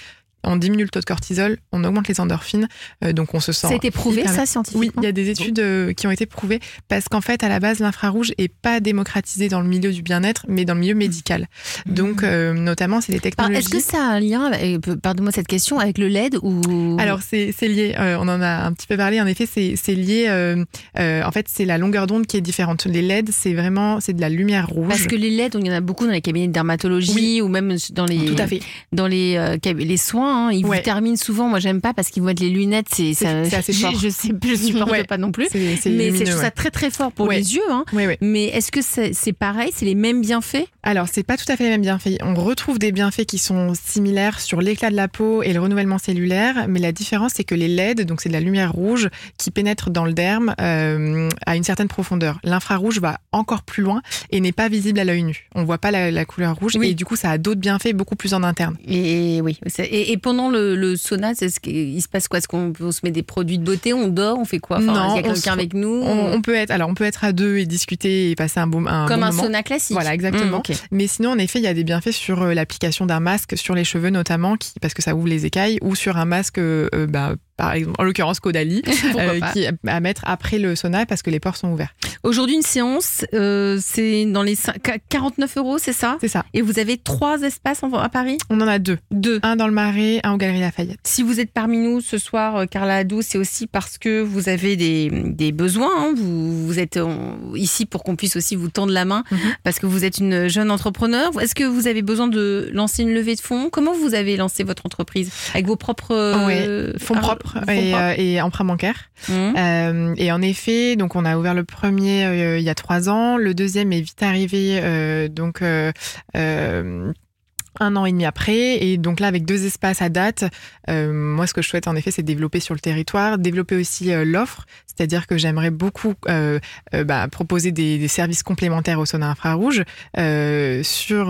on diminue le taux de cortisol, on augmente les endorphines, donc on se sent... Ça a été prouvé, ça, scientifiquement? Oui, il y a des études qui ont été prouvées, parce qu'en fait, à la base, l'infrarouge est pas démocratisé dans le milieu du bien-être, mais dans le milieu médical. Donc, notamment, c'est des technologies... Est-ce que ça a un lien, pardonne-moi cette question, avec le LED ou... Alors, c'est lié, on en a un petit peu parlé, en effet, c'est lié, en fait, c'est la longueur d'onde qui est différente. Les LED, c'est de la lumière rouge. Parce que les LED, il y en a beaucoup dans les cabinets de dermatologie, ou même dans les... Tout à fait. Dans les soins, ils vous terminent souvent. Moi, j'aime pas parce qu'ils vont mettre les lunettes. C'est assez fort. Je supporte pas non plus. Mais je trouve ça très très fort pour les yeux. Mais est-ce que c'est pareil? C'est les mêmes bienfaits? Alors, c'est pas tout à fait les mêmes bienfaits. On retrouve des bienfaits qui sont similaires sur l'éclat de la peau et le renouvellement cellulaire. Mais la différence, c'est que les LED, donc c'est de la lumière rouge qui pénètre dans le derme à une certaine profondeur. L'infrarouge va encore plus loin et n'est pas visible à l'œil nu. On voit pas la couleur rouge et du coup, ça a d'autres bienfaits beaucoup plus en interne. Et pendant le sauna, il se passe quoi? Est-ce qu'on se met des produits de beauté? On dort? On fait quoi? Non, il y a quelqu'un avec nous? On peut être à deux et discuter et passer un bon moment. Comme un sauna classique. Voilà, exactement. Okay. Mais sinon, en effet, il y a des bienfaits sur l'application d'un masque sur les cheveux notamment, parce que ça ouvre les écailles, ou sur un masque, par exemple, en l'occurrence Caudalie, qui à mettre après le sauna parce que les pores sont ouverts. Aujourd'hui, une séance, c'est dans les 49 €, c'est ça? C'est ça. Et vous avez 3 espaces à Paris? On en a 2. Un dans le Marais, un aux Galeries Lafayette. Si vous êtes parmi nous ce soir, Carla Hadou, c'est aussi parce que vous avez des besoins. Hein. Vous êtes ici pour qu'on puisse aussi vous tendre la main, parce que vous êtes une jeune entrepreneur. Est-ce que vous avez besoin de lancer une levée de fonds? Comment vous avez lancé votre entreprise? Avec vos propres fonds propres et emprunts bancaires. Et en effet, donc on a ouvert le premier il y a 3 ans. Le deuxième est vite arrivé, un an et demi après, et donc là avec 2 espaces à date, moi ce que je souhaite en effet c'est développer sur le territoire, développer aussi l'offre, c'est-à-dire que j'aimerais beaucoup proposer des services complémentaires au sauna infrarouge sur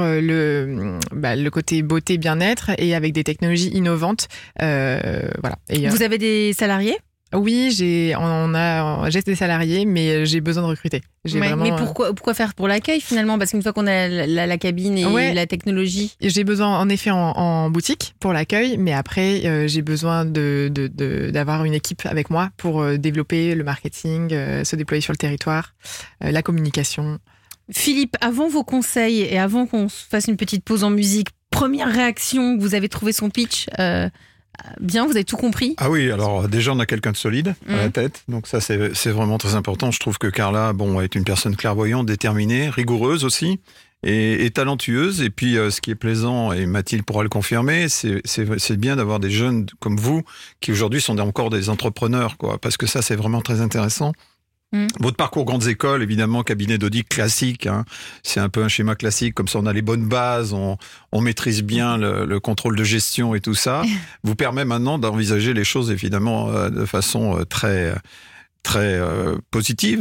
le côté beauté bien-être et avec des technologies innovantes. Voilà. Et, vous avez des salariés? Oui, j'ai des salariés, mais j'ai besoin de recruter. Mais pourquoi faire pour l'accueil finalement? Parce qu'une fois qu'on a la cabine et la technologie, j'ai besoin en effet en boutique pour l'accueil, mais après j'ai besoin d'avoir une équipe avec moi pour développer le marketing, se déployer sur le territoire, la communication. Philippe, avant vos conseils et avant qu'on fasse une petite pause en musique, première réaction, vous avez trouvé son pitch bien, vous avez tout compris? Ah oui, alors déjà on a quelqu'un de solide à la tête, donc ça c'est vraiment très important. Je trouve que Carla est une personne clairvoyante, déterminée, rigoureuse aussi et talentueuse. Et puis ce qui est plaisant, et Mathilde pourra le confirmer, c'est bien d'avoir des jeunes comme vous qui aujourd'hui sont encore des entrepreneurs, parce que ça c'est vraiment très intéressant. Votre parcours grandes écoles, évidemment, cabinet d'audit classique, hein. C'est un peu un schéma classique, comme ça on a les bonnes bases, on maîtrise bien le contrôle de gestion et tout ça, vous permet maintenant d'envisager les choses évidemment de façon très, très positive.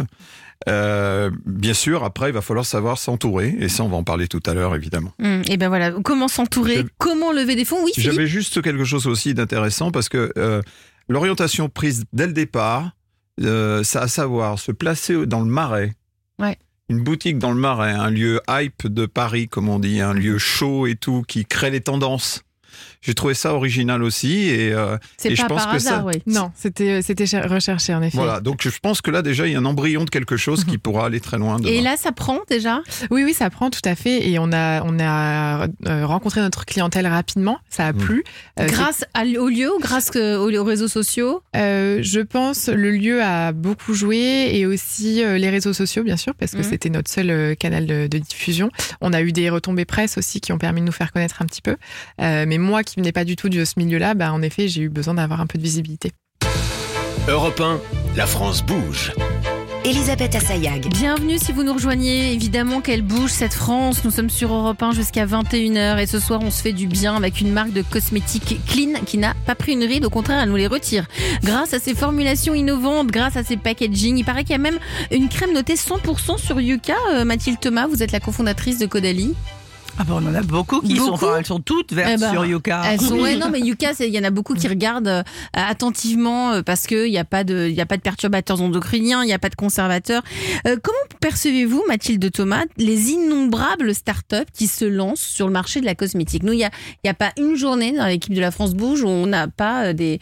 Bien sûr, après il va falloir savoir s'entourer, et ça on va en parler tout à l'heure évidemment. Et ben voilà, comment s'entourer, comment lever des fonds? Oui, Philippe. J'avais juste quelque chose aussi d'intéressant, parce que l'orientation prise dès le départ, ça à savoir se placer dans le Marais, une boutique dans le Marais, un lieu hype de Paris comme on dit, un lieu chaud et tout, qui crée les tendances. J'ai trouvé ça original aussi, et je pense que ça. Non, c'était recherché en effet. Voilà, donc je pense que là déjà il y a un embryon de quelque chose qui pourra aller très loin. Demain. Et là, ça prend déjà? Oui, ça prend tout à fait, et on a rencontré notre clientèle rapidement. Ça a plu. Grâce au lieu, ou grâce aux réseaux sociaux? Je pense le lieu a beaucoup joué, et aussi les réseaux sociaux bien sûr, parce que c'était notre seul canal de diffusion. On a eu des retombées presse aussi qui ont permis de nous faire connaître un petit peu. Mais moi qui venais pas du tout de ce milieu-là, en effet, j'ai eu besoin d'avoir un peu de visibilité. Europe 1, la France bouge. Elisabeth Assayag. Bienvenue si vous nous rejoignez. Évidemment qu'elle bouge cette France. Nous sommes sur Europe 1 jusqu'à 21h, et ce soir on se fait du bien avec une marque de cosmétiques clean qui n'a pas pris une ride, au contraire elle nous les retire. Grâce à ses formulations innovantes, grâce à ses packaging, il paraît qu'il y a même une crème notée 100% sur Yuka. Mathilde Thomas, vous êtes la cofondatrice de Caudalie. Ah bon, on en a beaucoup qui elles sont toutes vertes sur Yuka. Elles sont, non, mais Yuka, il y en a beaucoup qui regardent attentivement parce qu'il n'y a pas de perturbateurs endocriniens, il n'y a pas de conservateurs. Comment percevez-vous, Mathilde Thomas, les innombrables startups qui se lancent sur le marché de la cosmétique? Nous, il n'y a pas une journée dans l'équipe de la France Bouge où on n'a pas des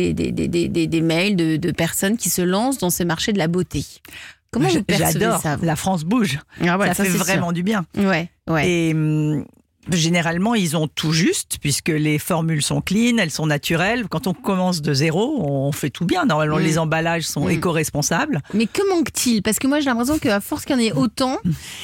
mails de personnes qui se lancent dans ces marchés de la beauté. Comment vous percevez ça? La France Bouge. Ah ouais, ça fait vraiment du bien. Ouais. Et généralement, ils ont tout juste, puisque les formules sont clean, elles sont naturelles. Quand on commence de zéro, on fait tout bien. Normalement, les emballages sont éco-responsables. Mais que manque-t-il? Parce que moi, j'ai l'impression qu'à force qu'il y en ait autant,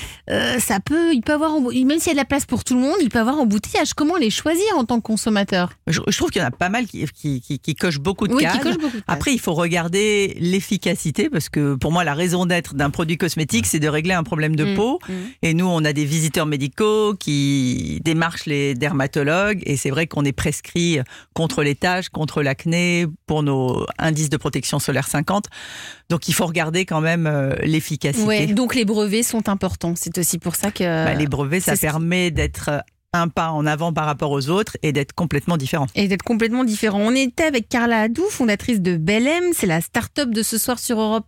il peut avoir, même s'il y a de la place pour tout le monde, il peut avoir embouteillage. Comment les choisir en tant que consommateur? Je trouve qu'il y en a pas mal qui cochent beaucoup de cases. Après, il faut regarder l'efficacité, parce que pour moi, la raison d'être d'un produit cosmétique, c'est de régler un problème de peau. Et nous, on a des visiteurs médicaux qui démarchent les dermatologues, et c'est vrai qu'on est prescrit contre les taches, contre l'acné, pour nos indices de protection solaire 50. Donc il faut regarder quand même l'efficacité. Ouais, donc les brevets sont importants. C'est aussi pour ça que... les brevets, ça permet d'être un pas en avant par rapport aux autres et d'être complètement différent. On était avec Carla Hadou, fondatrice de Bellem. C'est la start-up de ce soir sur Europe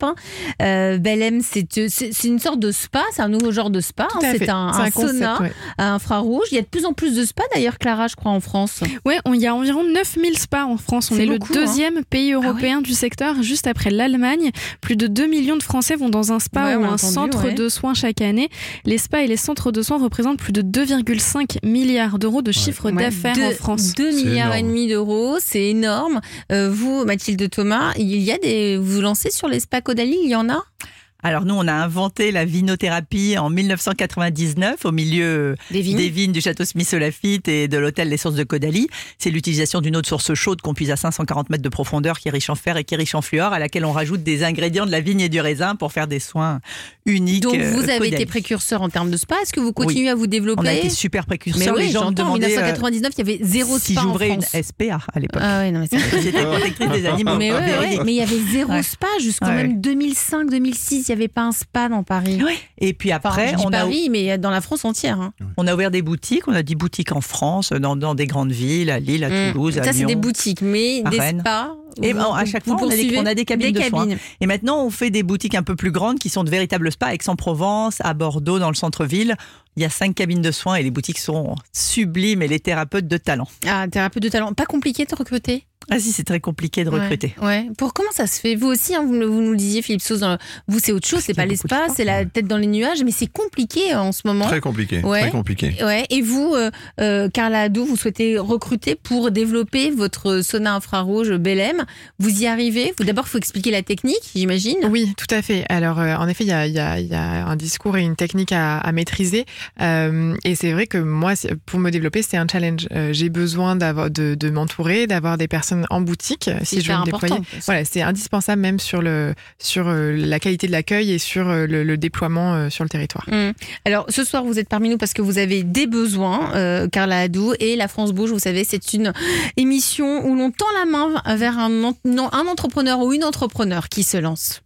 1. Bellem, c'est une sorte de spa, c'est un nouveau genre de spa. C'est un sauna à infrarouge. Il y a de plus en plus de spas d'ailleurs, Clara, je crois, en France. Ouais, il y a environ 9000 spas en France. On est le deuxième pays européen du secteur, juste après l'Allemagne. Plus de 2 millions de Français vont dans un spa ou un centre de soins chaque année. Les spas et les centres de soins représentent plus de 2,5 milliards d'euros de chiffre d'affaires en France. 2,5 milliards d'euros, c'est énorme. Vous, Mathilde Thomas, vous vous lancez sur les spas Caudalie, il y en a? Alors nous, on a inventé la vinothérapie en 1999 au milieu des vignes du château Smith-Lafitte et de l'hôtel Les Sources de Caudalie. C'est l'utilisation d'une eau de source chaude qu'on puise à 540 mètres de profondeur, qui est riche en fer et qui est riche en fluor, à laquelle on rajoute des ingrédients de la vigne et du raisin pour faire des soins uniques. Donc vous avez été précurseur en termes de spa. Est-ce que vous continuez à vous développer? On a été super précurseur. Les gens me demandaient, en 1999, il y avait 0 spa en France. Si j'ouvrais une SPA à l'époque. Ah ouais, non, mais c'était protectrice des animaux. Mais il y avait 0 spa jusqu'en même 2005, 2006. Il n'y avait pas un spa dans Paris. Ouais. Et puis après, Paris, mais dans la France entière. On a ouvert des boutiques. On a 10 boutiques en France, dans des grandes villes, à Lille, à Toulouse, à Lyon. Ça, c'est des boutiques, mais des spas. Et à chaque fois, on a des cabines de soins. Et maintenant, on fait des boutiques un peu plus grandes qui sont de véritables spas. À Aix-en-Provence, à Bordeaux, dans le centre-ville. Il y a 5 cabines de soins et les boutiques sont sublimes et les thérapeutes de talent. Ah, thérapeute de talent. Pas compliqué de recruter? Ah si, c'est très compliqué de recruter. Ouais. Comment ça se fait? Vous aussi, vous nous le disiez, Philippe Sauze, vous c'est autre chose, c'est pas les spas, c'est la tête dans les nuages, mais c'est compliqué en ce moment. Très compliqué, très compliqué. Ouais. Et vous, Carla Hadou, vous souhaitez recruter pour développer votre sauna infrarouge Bellem. Vous y arrivez? D'abord, il faut expliquer la technique, j'imagine. Oui, tout à fait. Alors, en effet, il y a un discours et une technique à maîtriser. Et c'est vrai que moi, pour me développer, c'est un challenge. J'ai besoin de m'entourer, d'avoir des personnes en boutique si je veux me déployer. Voilà, c'est indispensable même sur la qualité de l'accueil et sur le déploiement sur le territoire. Alors ce soir vous êtes parmi nous parce que vous avez des besoins, Carla Hadou, et la France Bouge, vous savez, c'est une émission où l'on tend la main vers un entrepreneur ou une entrepreneur qui se lance.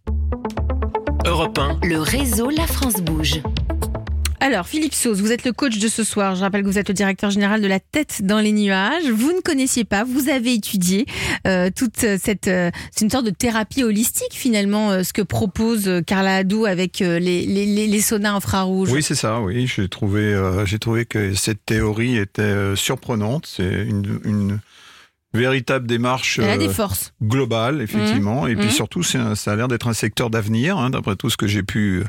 Europe 1. Le réseau La France Bouge. Alors, Philippe Sauze, vous êtes le coach de ce soir. Je rappelle que vous êtes le directeur général de la Tête dans les nuages. Vous ne connaissiez pas, vous avez étudié toute cette... c'est une sorte de thérapie holistique, finalement, ce que propose Carla Hadou avec les saunas infrarouges. Oui, c'est ça, oui. J'ai trouvé que cette théorie était surprenante. C'est une véritable démarche globale, effectivement. Et puis surtout, ça a l'air d'être un secteur d'avenir, d'après tout ce que j'ai pu...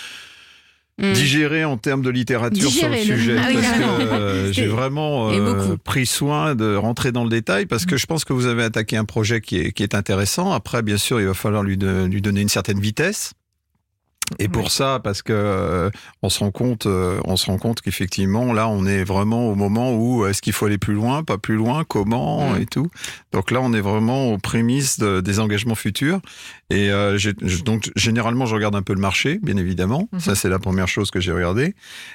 digérer en termes de littérature sur le sujet, parce que j'ai vraiment pris soin de rentrer dans le détail, parce que je pense que vous avez attaqué un projet qui est intéressant. Après, bien sûr, il va falloir lui donner une certaine vitesse. Et pour ça, parce que on se rend compte qu'effectivement, là, on est vraiment au moment où est-ce qu'il faut aller plus loin, pas plus loin, comment et tout. Donc là, on est vraiment aux prémices des engagements futurs. Et donc, généralement, je regarde un peu le marché, bien évidemment. Ça, c'est la première chose que j'ai regardée.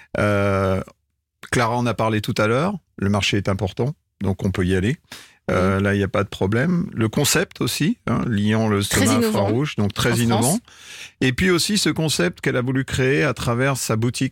Clara en a parlé tout à l'heure. Le marché est important, donc on peut y aller. Là, il n'y a pas de problème. Le concept aussi, liant le sauna infrarouge, donc très innovant. Et puis aussi ce concept qu'elle a voulu créer à travers sa boutique.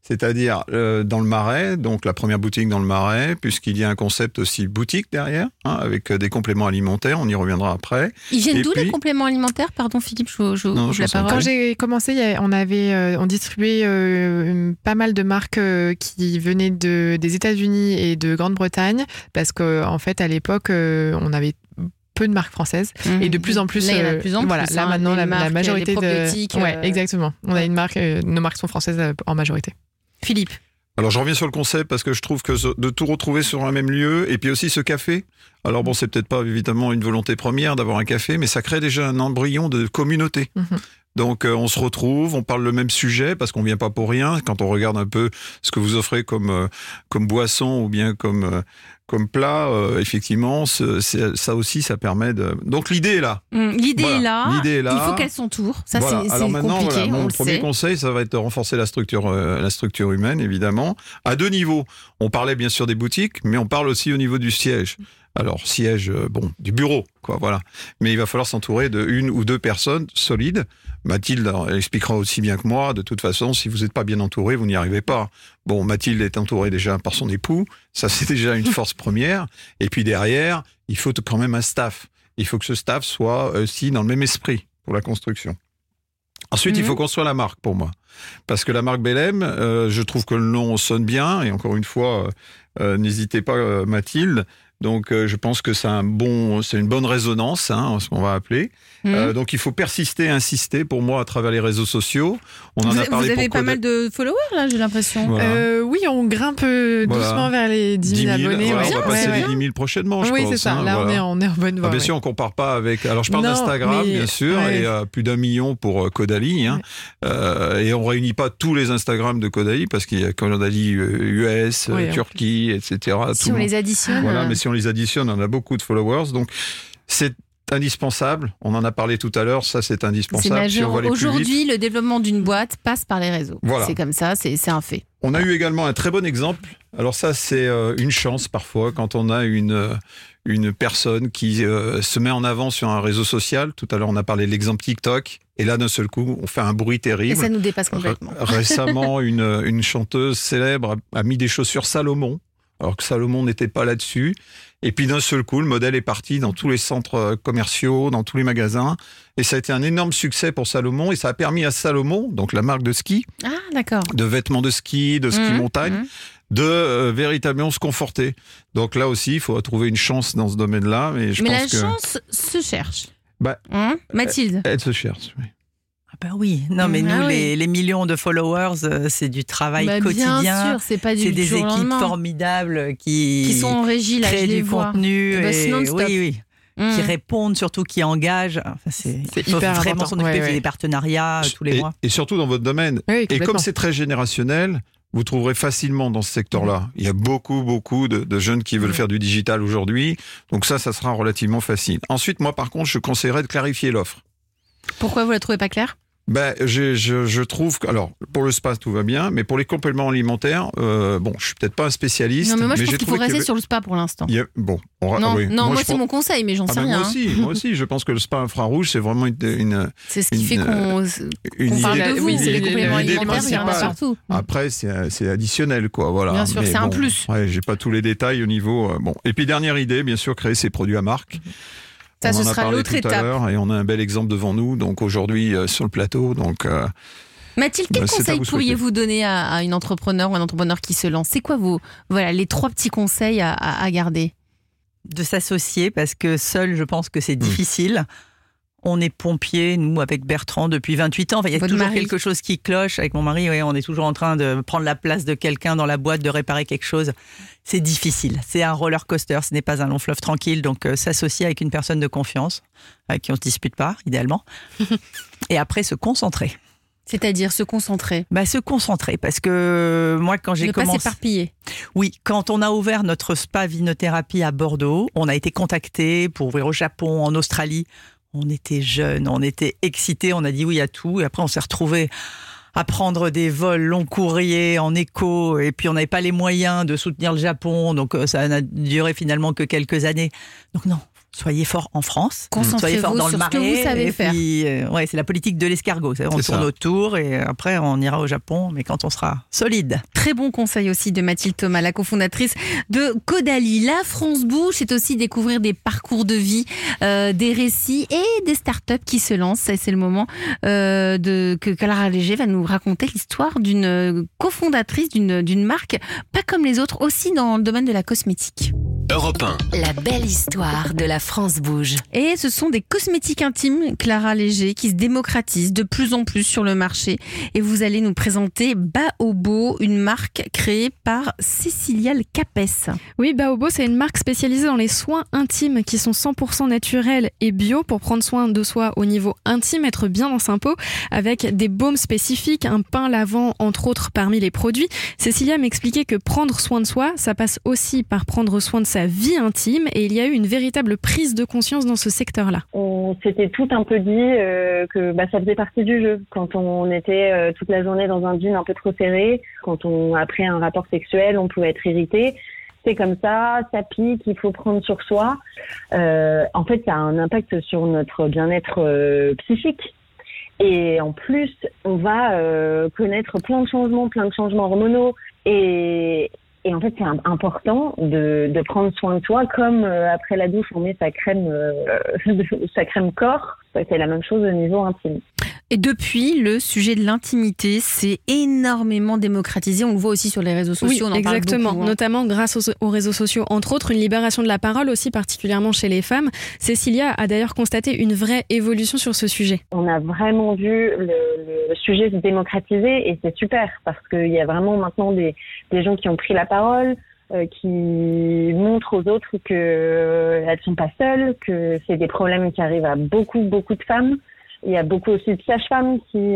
c'est-à-dire dans le Marais, donc la première boutique dans le Marais, puisqu'il y a un concept aussi boutique derrière, avec des compléments alimentaires, on y reviendra après. Ils viennent d'où les compléments alimentaires? Pardon Philippe, je la parole. Quand j'ai commencé, on distribuait pas mal de marques qui venaient des États-Unis et de Grande-Bretagne, parce qu'en fait à l'époque on avait peu de marques françaises et de plus en plus là, il y en a de plus en voilà, plus, là maintenant la majorité ouais, exactement, on a une marque, nos marques sont françaises en majorité. Philippe. Alors je reviens sur le concept parce que je trouve que de tout retrouver sur un même lieu, et puis aussi ce café. Alors bon, c'est peut-être pas évidemment une volonté première d'avoir un café, mais ça crée déjà un embryon de communauté. Donc on se retrouve, on parle le même sujet parce qu'on vient pas pour rien. Quand on regarde un peu ce que vous offrez comme boisson ou bien comme plat, effectivement, ça aussi, ça permet de. Donc l'idée est là. L'idée est là. L'idée est là. Il faut qu'elle s'entoure. Ça, voilà. c'est Alors maintenant, compliqué. Mon on premier le sait. conseil, ça va être de renforcer la structure humaine, évidemment, à 2 niveaux. On parlait bien sûr des boutiques, mais on parle aussi au niveau du siège. Alors siège, du bureau, quoi, voilà. Mais il va falloir s'entourer de 1 ou 2 personnes solides. Mathilde elle expliquera aussi bien que moi. De toute façon, si vous n'êtes pas bien entouré, vous n'y arrivez pas. Bon, Mathilde est entourée déjà par son époux. Ça, c'est déjà une force première. Et puis derrière, il faut quand même un staff. Il faut que ce staff soit aussi dans le même esprit pour la construction. Ensuite, il faut construire la marque pour moi. Parce que la marque Belém, je trouve que le nom sonne bien. Et encore une fois, n'hésitez pas, Mathilde. Donc, je pense que c'est une bonne résonance, ce qu'on va appeler. Donc, il faut persister, insister pour moi à travers les réseaux sociaux. On en a parlé. Vous avez pas mal de followers là, j'ai l'impression. Voilà. Oui, on grimpe doucement vers les 10 000 abonnés. Voilà, on va passer les 10 000 prochainement, je pense. Oui, c'est ça. Là, voilà. on est en bonne voie. Bien sûr, on compare pas avec. Alors, je parle d'Instagram, bien sûr, et plus d'1 million pour Caudalie. Et on réunit pas tous les Instagrams de Caudalie parce qu'il y a Caudalie US, Turquie, etc. Si on les additionne. Voilà, mais si on les additionne, on a beaucoup de followers. Donc, c'est indispensable. On en a parlé tout à l'heure. Ça, c'est indispensable. C'est majeur. Si on veut aller plus Aujourd'hui, vite. le développement d'une boîte passe par les réseaux. Voilà. C'est comme ça, c'est un fait. On a eu également un très bon exemple. Alors ça, c'est une chance parfois quand on a une personne qui se met en avant sur un réseau social. Tout à l'heure, on a parlé de l'exemple TikTok. Et là, d'un seul coup, on fait un bruit terrible. Et ça nous dépasse complètement. Récemment, une chanteuse célèbre a mis des chaussures Salomon, alors que Salomon n'était pas là-dessus. Et puis d'un seul coup, le modèle est parti dans tous les centres commerciaux, dans tous les magasins. Et ça a été un énorme succès pour Salomon. Et ça a permis à Salomon, donc la marque de ski, de vêtements de ski, de ski montagne, de véritablement se conforter. Donc là aussi, il faut trouver une chance dans ce domaine-là. Mais la chance se cherche. Mathilde. Elle se cherche, oui. Oui, non mais nous les millions de followers, c'est du travail quotidien. Bien sûr, c'est pas du des jour au équipes lendemain. Formidables qui sont en régie là, créent je les du vois. contenu C'est non-stop. qui répondent, surtout qui engagent. Il faut hyper vraiment important. s'en occuper des partenariats tous les mois. Et surtout dans votre domaine. Oui, et comme c'est très générationnel, vous trouverez facilement dans ce secteur-là. Il y a beaucoup de jeunes qui veulent faire du digital aujourd'hui. Donc ça sera relativement facile. Ensuite, moi par contre, je conseillerais de clarifier l'offre. Pourquoi vous la trouvez pas claire ? Je trouve que, alors, pour le spa, tout va bien, mais pour les compléments alimentaires, je suis peut-être pas un spécialiste. Non, mais moi, je j'ai pense qu'il faut rester sur le spa pour l'instant. Moi, c'est mon conseil, mais j'en sais rien. Moi aussi, je pense que le spa infrarouge, c'est vraiment c'est ce qui fait qu'on parle de vous, c'est les compléments alimentaires, il y en a partout. Après, c'est additionnel, quoi, voilà. Bien sûr, c'est un plus. Ouais, j'ai pas tous les détails au niveau, Et puis, dernière idée, bien sûr, créer ses produits à marque. Ça, on ce en a sera parlé l'autre tout étape. à l'heure et on a un bel exemple devant nous, donc aujourd'hui sur le plateau. Donc, Mathilde, quel conseil pourriez-vous donner à une entrepreneur ou un entrepreneur qui se lance ? C'est quoi les 3 petits conseils à garder ? De s'associer, parce que seul, je pense que c'est difficile. On est pompiers, nous, avec Bertrand, depuis 28 ans. Enfin, il y a toujours quelque chose qui cloche. Avec mon mari, on est toujours en train de prendre la place de quelqu'un dans la boîte, de réparer quelque chose. C'est difficile. C'est un roller coaster. Ce n'est pas un long fleuve tranquille. Donc, s'associer avec une personne de confiance, avec qui on ne se dispute pas, idéalement. Et après, se concentrer. C'est-à-dire se concentrer. Se concentrer, parce que moi, quand j'ai commencé... Ne pas s'éparpiller. Oui, quand on a ouvert notre spa Vinothérapie à Bordeaux, on a été contactés pour ouvrir au Japon, en Australie. On était jeunes, on était excités, on a dit oui à tout. Et après, on s'est retrouvés à prendre des vols long courrier en éco. Et puis, on n'avait pas les moyens de soutenir le Japon. Donc, ça n'a duré finalement que quelques années. Donc non, soyez forts en France, concentrez-vous soyez forts dans sur le ce que marais. vous savez faire. Puis, c'est la politique de l'escargot. On tourne autour et après on ira au Japon, mais quand on sera solide. Très bon conseil aussi de Mathilde Thomas, la cofondatrice de Caudalie. La France bouge, c'est aussi découvrir des parcours de vie, des récits et des startups qui se lancent. Et c'est le moment que Clara Léger va nous raconter l'histoire d'une cofondatrice d'une marque pas comme les autres, aussi dans le domaine de la cosmétique. Europe 1. La belle histoire de la France bouge. Et ce sont des cosmétiques intimes, Clara Léger, qui se démocratisent de plus en plus sur le marché. Et vous allez nous présenter Baobo, une marque créée par Cécilia Capès. Oui, Baobo, c'est une marque spécialisée dans les soins intimes qui sont 100% naturels et bio pour prendre soin de soi au niveau intime, être bien dans sa peau, avec des baumes spécifiques, un pain lavant, entre autres, parmi les produits. Cécilia m'expliquait que prendre soin de soi, ça passe aussi par prendre soin de sa vie intime, et il y a eu une véritable prise de conscience dans ce secteur-là. On s'était tout un peu dit que ça faisait partie du jeu. Quand on était toute la journée dans un jean un peu trop serré, quand après un rapport sexuel, on pouvait être irrité. C'est comme ça pique, il faut prendre sur soi. En fait, ça a un impact sur notre bien-être psychique. Et en plus, on va connaître plein de changements hormonaux. Et en fait, c'est important de prendre soin de soi, comme après la douche, on met sa crème corps. C'est la même chose au niveau intime. Et depuis, le sujet de l'intimité s'est énormément démocratisé. On le voit aussi sur les réseaux sociaux. Oui, on en exactement. Parle beaucoup, Notamment grâce aux réseaux sociaux, entre autres, une libération de la parole aussi, particulièrement chez les femmes. Cécilia a d'ailleurs constaté une vraie évolution sur ce sujet. On a vraiment vu le sujet se démocratiser et c'est super parce qu'il y a vraiment maintenant des gens qui ont pris la parole, qui montrent aux autres qu'elles ne sont pas seules, que c'est des problèmes qui arrivent à beaucoup de femmes. Il y a beaucoup aussi de sages-femmes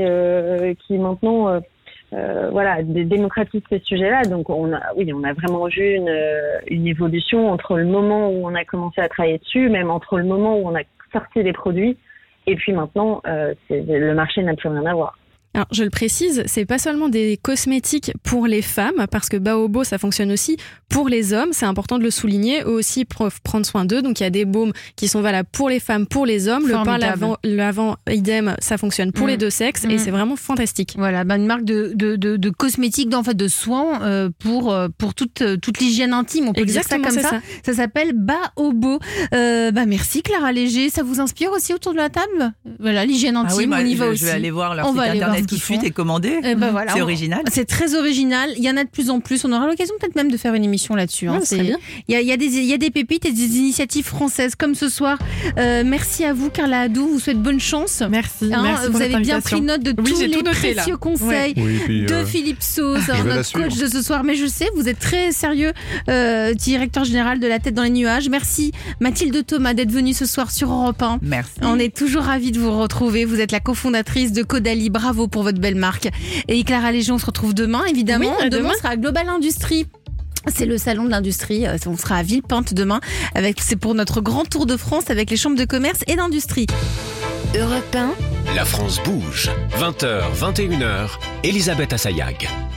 qui maintenant démocratisent ces sujets-là. Donc on a vraiment vu une évolution entre le moment où on a commencé à travailler dessus, même entre le moment où on a sorti les produits, et puis maintenant le marché n'a plus rien à voir. Alors, je le précise, c'est pas seulement des cosmétiques pour les femmes, parce que Baobo, ça fonctionne aussi pour les hommes. C'est important de le souligner. Eux aussi prendre soin d'eux. Donc, il y a des baumes qui sont valables pour les femmes, pour les hommes. Formidable. Le pain lavant, idem, ça fonctionne pour les deux sexes et c'est vraiment fantastique. Voilà, une marque de cosmétiques, de soins pour toute l'hygiène intime. On peut Exactement, dire ça comme ça. Ça s'appelle Baobo. Merci Clara Léger. Ça vous inspire aussi autour de la table? Voilà, l'hygiène intime, on y va aussi. Je vais aller voir leur site internet tout de suite et commander. Voilà, c'est original. C'est très original. Il y en a de plus en plus. On aura l'occasion peut-être même de faire une émission là-dessus. Il y a des pépites et des initiatives françaises comme ce soir. Merci à vous, Carla Hadou. Vous souhaite bonne chance. Merci. Vous avez bien pris note de tous les précieux conseils de Philippe Sauze, notre coach de ce soir. Mais je sais, vous êtes très sérieux, directeur général de La Tête dans les nuages. Merci Mathilde Thomas d'être venue ce soir sur Europe 1. Merci. On est toujours ravis de vous retrouver. Vous êtes la cofondatrice de Caudalie. Bravo pour votre belle marque. Et Clara Léger, on se retrouve demain, évidemment. Oui, demain sera à Global Industrie. C'est le salon de l'industrie. On sera à Villepinte demain. C'est pour notre grand tour de France avec les chambres de commerce et d'industrie. Europe 1. La France bouge. 20h, 21h. Elisabeth Assayag.